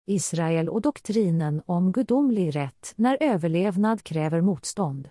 Israel och doktrinen om gudomlig rätt när överlevnad kräver motstånd.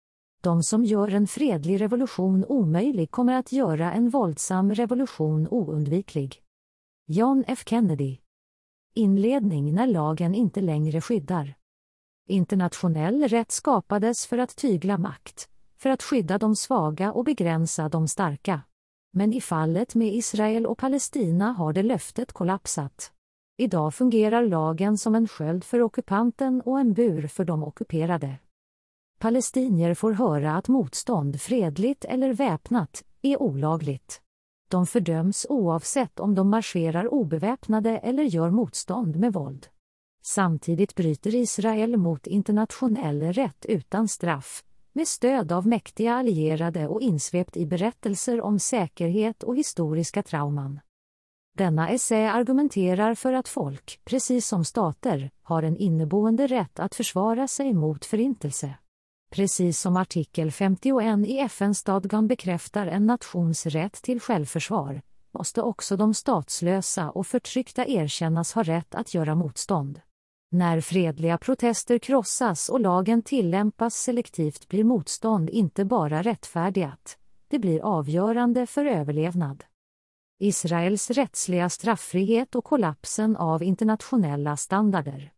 De som gör en fredlig revolution omöjlig kommer att göra en våldsam revolution oundviklig. John F. Kennedy. Inledning när lagen inte längre skyddar. Internationell rätt skapades för att tygla makt, för att skydda de svaga och begränsa de starka. Men i fallet med Israel och Palestina har det löftet kollapsat. Idag fungerar lagen som en sköld för ockupanten och en bur för de ockuperade. Palestinier får höra att motstånd, fredligt eller väpnat, är olagligt. De fördöms oavsett om de marscherar obeväpnade eller gör motstånd med våld. Samtidigt bryter Israel mot internationell rätt utan straff, med stöd av mäktiga allierade och insvept i berättelser om säkerhet och historiska trauman. Denna essä argumenterar för att folk, precis som stater, har en inneboende rätt att försvara sig mot förintelse. Precis som artikel 51 i FN-stadgan bekräftar en nations rätt till självförsvar, måste också de statslösa och förtryckta erkännas ha rätt att göra motstånd. När fredliga protester krossas och lagen tillämpas selektivt blir motstånd inte bara rättfärdigat, det blir avgörande för överlevnad. Israels rättsliga straffrihet och kollapsen av internationella standarder.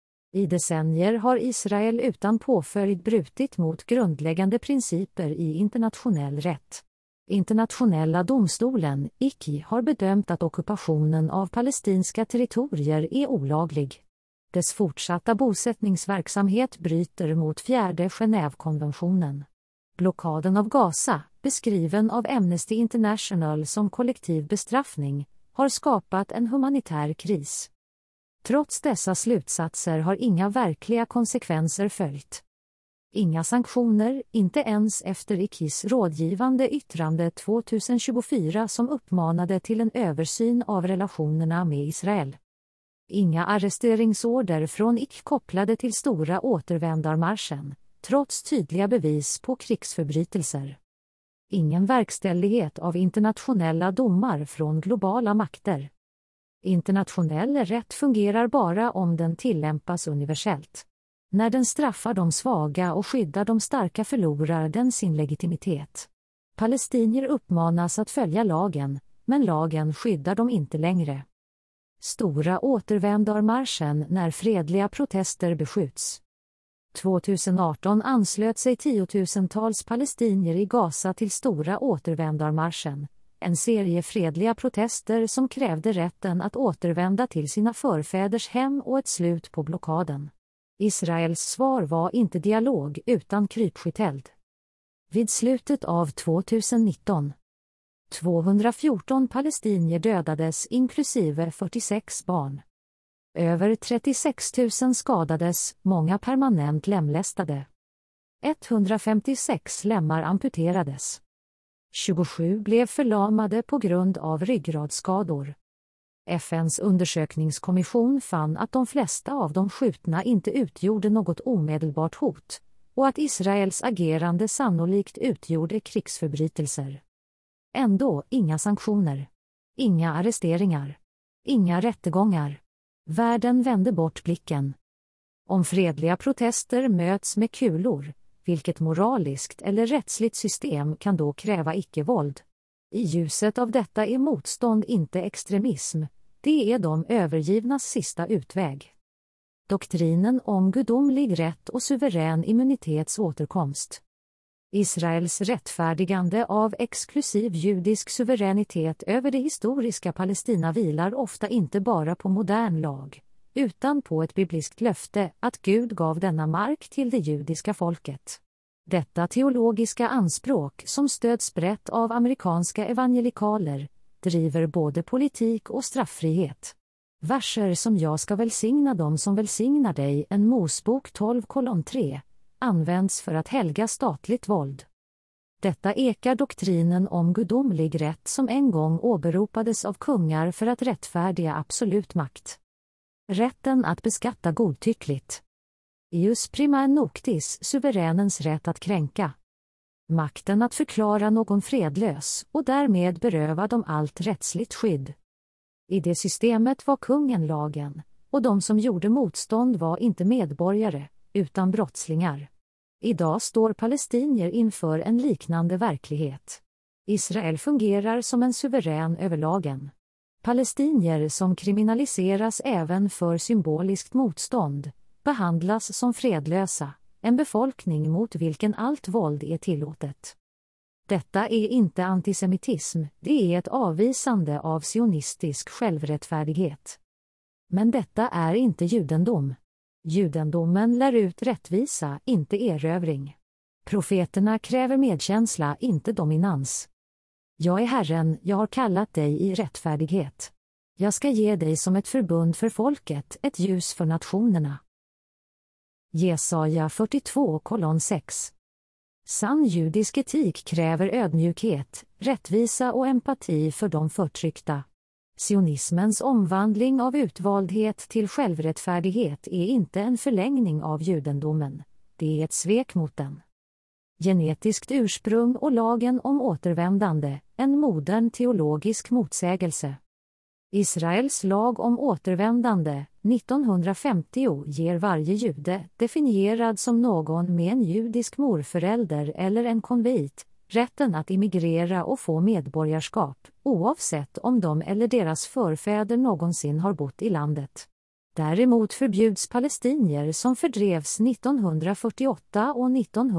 I decennier har Israel utan påföljd brutit mot grundläggande principer i internationell rätt. Internationella domstolen, ICJ, har bedömt att ockupationen av palestinska territorier är olaglig. Dess fortsatta bosättningsverksamhet bryter mot 4:e Genèvekonventionen. Blockaden av Gaza, beskriven av Amnesty International som kollektiv bestraffning, har skapat en humanitär kris. Trots dessa slutsatser har inga verkliga konsekvenser följt. Inga sanktioner, inte ens efter ICJs rådgivande yttrande 2024 som uppmanade till en översyn av relationerna med Israel. Inga arresteringsorder från ICJ kopplade till stora återvändarmarschen, trots tydliga bevis på krigsförbrytelser. Ingen verkställighet av internationella domar från globala makter. Internationell rätt fungerar bara om den tillämpas universellt. När den straffar de svaga och skyddar de starka förlorar den sin legitimitet. Palestinier uppmanas att följa lagen, men lagen skyddar dem inte längre. Stora återvändarmarschen när fredliga protester beskjuts. 2018 anslöt sig tiotusentals palestinier i Gaza till stora återvändarmarschen, en serie fredliga protester som krävde rätten att återvända till sina förfäders hem och ett slut på blockaden. Israels svar var inte dialog utan krypskytteld. Vid slutet av 2019 214 palestinier dödades inklusive 46 barn. Över 36 000 skadades, många permanent lemlästade. 156 lemmar amputerades. 27 blev förlamade på grund av ryggradsskador. FN:s undersökningskommission fann att de flesta av de skjutna inte utgjorde något omedelbart hot, och att Israels agerande sannolikt utgjorde krigsförbrytelser. Ändå inga sanktioner. Inga arresteringar. Inga rättegångar. Världen vände bort blicken. Om fredliga protester möts med kulor, vilket moraliskt eller rättsligt system kan då kräva icke-våld? I ljuset av detta är motstånd inte extremism, det är de övergivnas sista utväg. Doktrinen om gudomlig rätt och suverän immunitets återkomst. Israels rättfärdigande av exklusiv judisk suveränitet över det historiska Palestina vilar ofta inte bara på modern lag, utan på ett bibliskt löfte att Gud gav denna mark till det judiska folket. Detta teologiska anspråk, som stöds brett av amerikanska evangelikaler, driver både politik och straffrihet. Verser som jag ska välsigna dem som välsignar dig, en Mosbok 12:3, används för att helga statligt våld. Detta ekar doktrinen om gudomlig rätt som en gång åberopades av kungar för att rättfärdiga absolut makt. Rätten att beskatta godtyckligt. Ius prima noctis, suveränens rätt att kränka. Makten att förklara någon fredlös och därmed beröva dem allt rättsligt skydd. I det systemet var kungen lagen, och de som gjorde motstånd var inte medborgare, utan brottslingar. Idag står palestinier inför en liknande verklighet. Israel fungerar som en suverän över lagen. Palestinier som kriminaliseras även för symboliskt motstånd behandlas som fredlösa, en befolkning mot vilken allt våld är tillåtet. Detta är inte antisemitism, det är ett avvisande av sionistisk självrättfärdighet. Men detta är inte judendom. Judendomen lär ut rättvisa, inte erövring. Profeterna kräver medkänsla, inte dominans. Jag är Herren, jag har kallat dig i rättfärdighet. Jag ska ge dig som ett förbund för folket, ett ljus för nationerna. Jesaja 42:6. Sann judisk etik kräver ödmjukhet, rättvisa och empati för de förtryckta. Sionismens omvandling av utvaldhet till självrättfärdighet är inte en förlängning av judendomen, det är ett svek mot den. Genetiskt ursprung och lagen om återvändande, en modern teologisk motsägelse. Israels lag om återvändande, 1950, ger varje jude, definierad som någon med en judisk morförälder eller en konvert, rätten att immigrera och få medborgarskap, oavsett om de eller deras förfäder någonsin har bott i landet. Däremot förbjuds palestinier som fördrevs 1948 och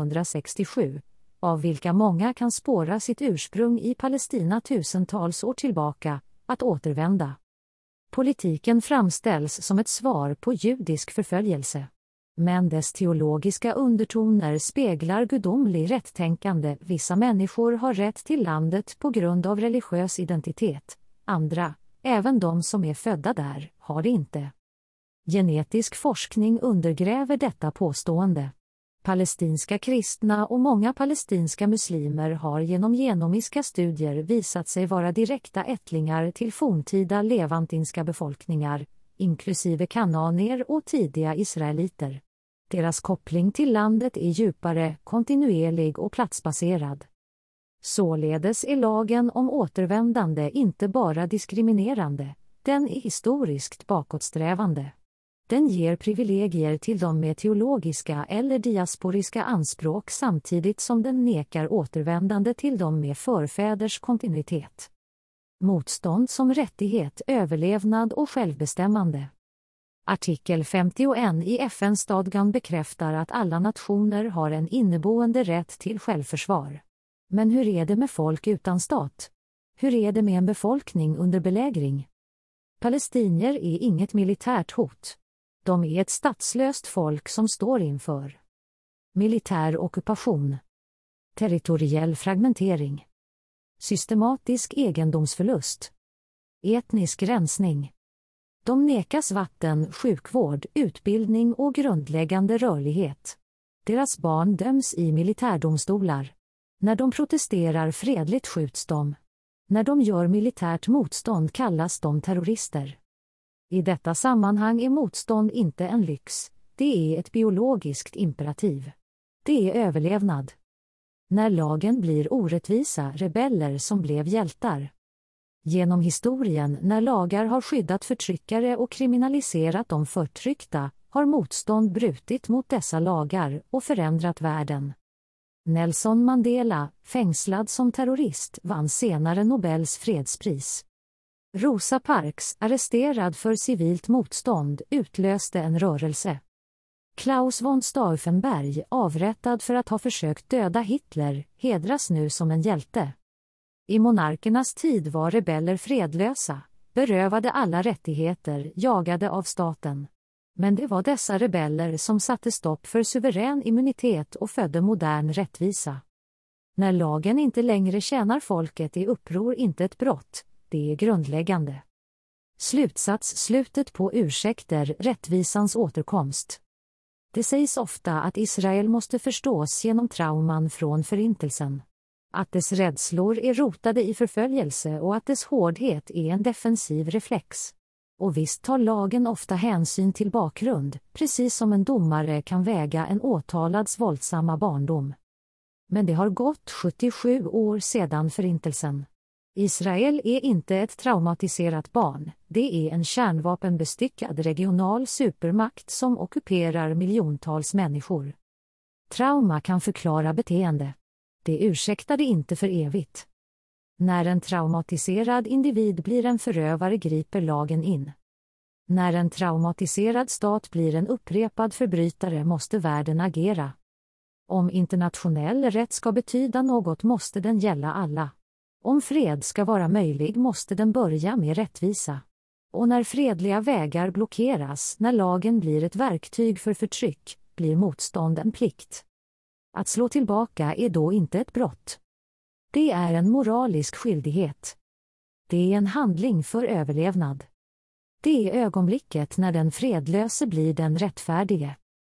1967, av vilka många kan spåra sitt ursprung i Palestina tusentals år tillbaka, att återvända. Politiken framställs som ett svar på judisk förföljelse. Men dess teologiska undertoner speglar gudomlig rättänkande. Vissa människor har rätt till landet på grund av religiös identitet. Andra, även de som är födda där, har det inte. Genetisk forskning undergräver detta påstående. Palestinska kristna och många palestinska muslimer har genom genomiska studier visat sig vara direkta ättlingar till forntida levantinska befolkningar, inklusive kananer och tidiga israeliter. Deras koppling till landet är djupare, kontinuerlig och platsbaserad. Således är lagen om återvändande inte bara diskriminerande, den är historiskt bakåtsträvande. Den ger privilegier till de med teologiska eller diasporiska anspråk samtidigt som den nekar återvändande till de med förfäders kontinuitet. Motstånd som rättighet, överlevnad och självbestämmande. Artikel 51 i FN-stadgan bekräftar att alla nationer har en inneboende rätt till självförsvar. Men hur är det med folk utan stat? Hur är det med en befolkning under belägring? Palestinier är inget militärt hot. De är ett statslöst folk som står inför militär ockupation, territoriell fragmentering, systematisk egendomsförlust, etnisk rensning. De nekas vatten, sjukvård, utbildning och grundläggande rörlighet. Deras barn döms i militärdomstolar. När de protesterar fredligt skjuts de. När de gör militärt motstånd kallas de terrorister. I detta sammanhang är motstånd inte en lyx, det är ett biologiskt imperativ. Det är överlevnad. När lagen blir orättvisa, rebeller som blev hjältar. Genom historien, när lagar har skyddat förtryckare och kriminaliserat de förtryckta, har motstånd brutit mot dessa lagar och förändrat världen. Nelson Mandela, fängslad som terrorist, vann senare Nobels fredspris. Rosa Parks, arresterad för civilt motstånd, utlöste en rörelse. Klaus von Stauffenberg, avrättad för att ha försökt döda Hitler, hedras nu som en hjälte. I monarkernas tid var rebeller fredlösa, berövade alla rättigheter, jagade av staten. Men det var dessa rebeller som satte stopp för suverän immunitet och födde modern rättvisa. När lagen inte längre tjänar folket är uppror inte ett brott, det är grundläggande. Slutsats: slutet på ursäkter, rättvisans återkomst. Det sägs ofta att Israel måste förstås genom trauman från förintelsen. Att dess rädslor är rotade i förföljelse och att dess hårdhet är en defensiv reflex. Och visst tar lagen ofta hänsyn till bakgrund, precis som en domare kan väga en åtalads våldsamma barndom. Men det har gått 77 år sedan förintelsen. Israel är inte ett traumatiserat barn, det är en kärnvapenbestyckad regional supermakt som ockuperar miljontals människor. Trauma kan förklara beteende. Det ursäktar det inte för evigt. När en traumatiserad individ blir en förövare griper lagen in. När en traumatiserad stat blir en upprepad förbrytare måste världen agera. Om internationell rätt ska betyda något måste den gälla alla. Om fred ska vara möjlig måste den börja med rättvisa. Och när fredliga vägar blockeras, när lagen blir ett verktyg för förtryck, blir motstånd en plikt. Att slå tillbaka är då inte ett brott. Det är en moralisk skyldighet. Det är en handling för överlevnad. Det är ögonblicket när den fredlöse blir den rättfärdige.